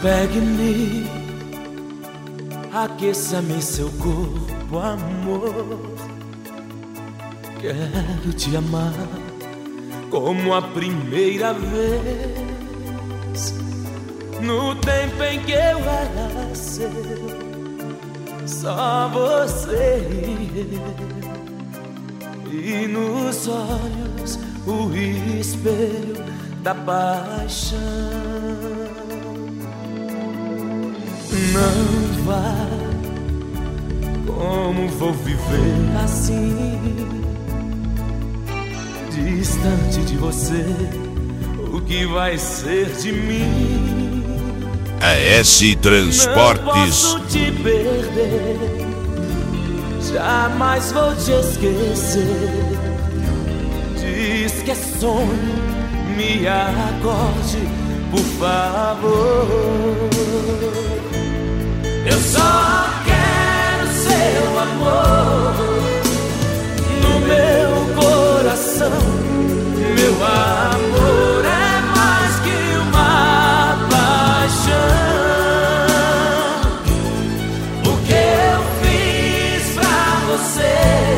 Pegue-me, aqueça-me seu corpo, amor. Quero te amar como a primeira vez, no tempo em que eu era seu, só você e nos olhos o espelho da paixão. Não vá, como vou viver assim, distante de você, o que vai ser de mim? A S Transportes. Não posso te perder, jamais vou te esquecer. Diz que é sonho, me acorde, por favor. Eu só quero seu amor no meu coração. Meu amor é mais que uma paixão. O que eu fiz pra você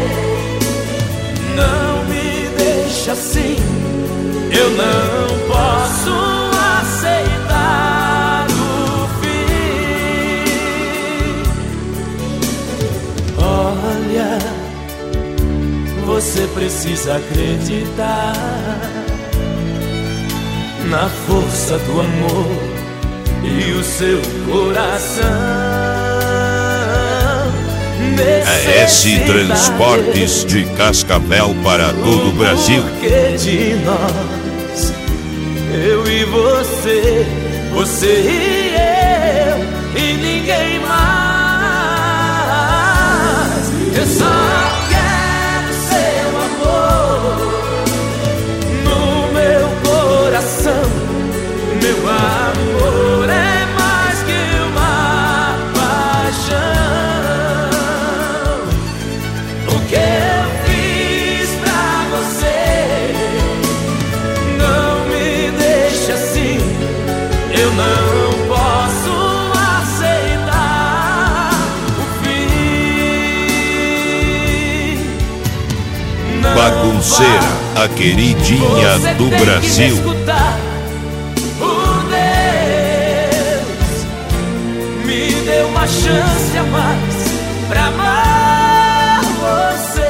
não me deixa assim. Eu não posso aceitar o fim. Olha, você precisa acreditar na força do amor e o seu coração. A S Transportes de Cascavel para todo o Brasil. Porque de nós, eu e você, você e eu e ninguém mais. Eu só quero seu amor no meu coração. Meu amor é mais que uma paixão. O que eu fiz pra você não me deixa assim. Eu não posso aceitar o fim. Não Bagunceira, a queridinha você do tem Brasil. que me escutar. Por Deus, me dê uma chance a mais pra amar você.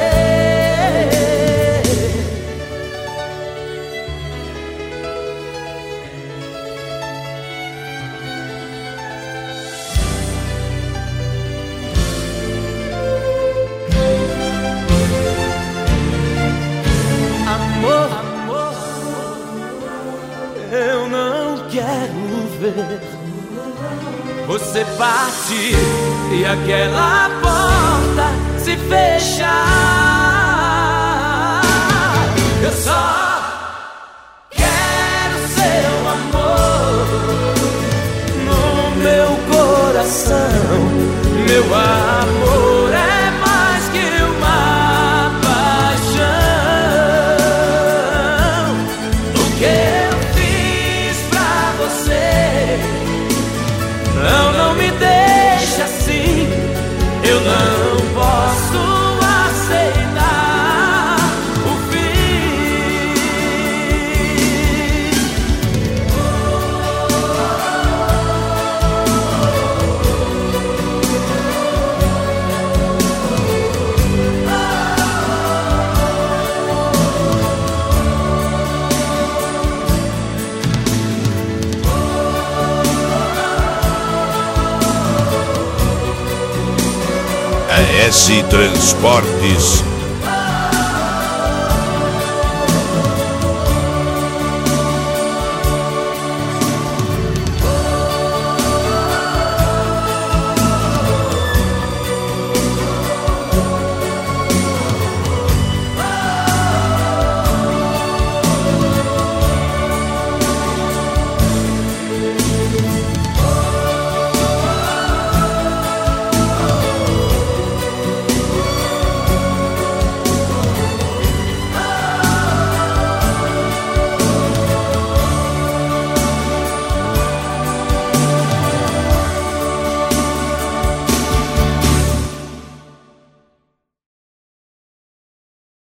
Amor, amor, eu não quero ver você partir e aquela porta se fechar. Eu só quero seu amor no meu coração. Meu amor é mais que uma paixão. O que eu fiz pra você não me deixa assim. Eu não posso aceitar o fim. A S Transportes